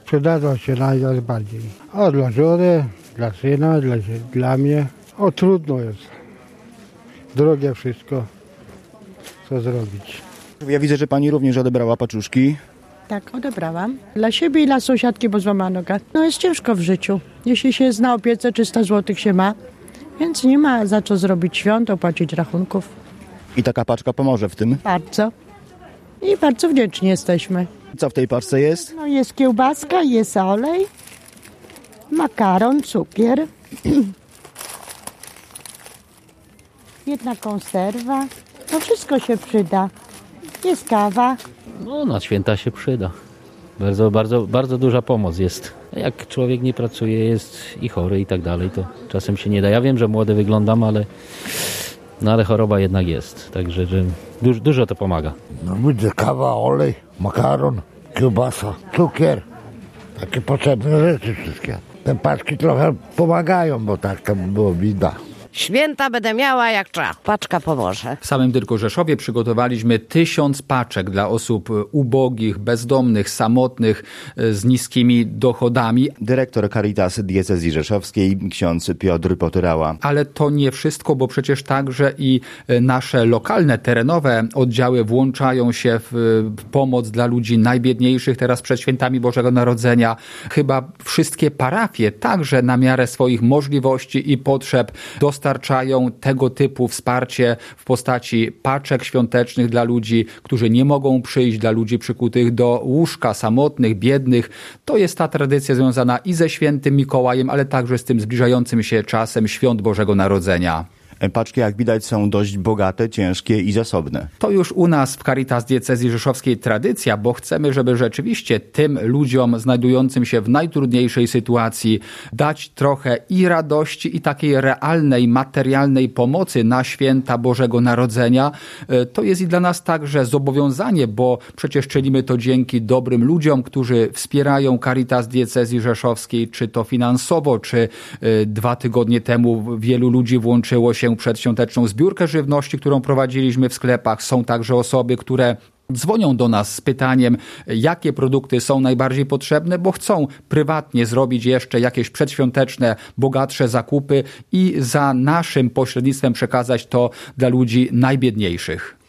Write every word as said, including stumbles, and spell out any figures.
Przydadzą się najbardziej. O, dla żony, dla syna, dla, dla mnie. O, trudno jest. Drogie wszystko. Co zrobić? Ja widzę, że pani również odebrała paczuszki. Tak, odebrałam. Dla siebie i dla sąsiadki, bo złamała noga. No jest ciężko w życiu. Jeśli się jest na opiece, trzysta złotych się ma, więc nie ma za co zrobić świąt, opłacić rachunków. I taka paczka pomoże w tym. Bardzo. I bardzo wdzięczni jesteśmy. Co w tej paczce jest? No jest kiełbaska, jest olej, makaron, cukier, jedna konserwa. No wszystko się przyda. Jest kawa. No na święta się przyda. Bardzo, bardzo, bardzo duża pomoc jest. Jak człowiek nie pracuje, jest i chory i tak dalej, to czasem się nie da. Ja wiem, że młody wyglądam, ale, no ale choroba jednak jest. Także że dużo, dużo to pomaga. No widzę, kawa, olej, makaron, kiełbasa, cukier. Takie potrzebne rzeczy wszystkie. Te paczki trochę pomagają, bo tak tam było widać. Święta będę miała jak trzeba. Paczka pomoże. W samym tylko Rzeszowie przygotowaliśmy tysiąc paczek dla osób ubogich, bezdomnych, samotnych, z niskimi dochodami. Dyrektor Caritas Diecezji Rzeszowskiej, ksiądz Piotr Potyrała. Ale to nie wszystko, bo przecież także i nasze lokalne, terenowe oddziały włączają się w pomoc dla ludzi najbiedniejszych teraz przed świętami Bożego Narodzenia. Chyba wszystkie parafie także na miarę swoich możliwości i potrzeb dostarczają tego typu wsparcie w postaci paczek świątecznych dla ludzi, którzy nie mogą przyjść, dla ludzi przykutych do łóżka, samotnych, biednych. To jest ta tradycja związana i ze świętym Mikołajem, ale także z tym zbliżającym się czasem świąt Bożego Narodzenia. Paczki, jak widać, są dość bogate, ciężkie i zasobne. To już u nas w Caritas Diecezji Rzeszowskiej tradycja, bo chcemy, żeby rzeczywiście tym ludziom znajdującym się w najtrudniejszej sytuacji dać trochę i radości, i takiej realnej, materialnej pomocy na święta Bożego Narodzenia. To jest i dla nas także zobowiązanie, bo przecież czynimy to dzięki dobrym ludziom, którzy wspierają Caritas Diecezji Rzeszowskiej, czy to finansowo, czy dwa tygodnie temu wielu ludzi włączyło się przedświąteczną zbiórkę żywności, którą prowadziliśmy w sklepach. Są także osoby, które dzwonią do nas z pytaniem, jakie produkty są najbardziej potrzebne, bo chcą prywatnie zrobić jeszcze jakieś przedświąteczne, bogatsze zakupy i za naszym pośrednictwem przekazać to dla ludzi najbiedniejszych.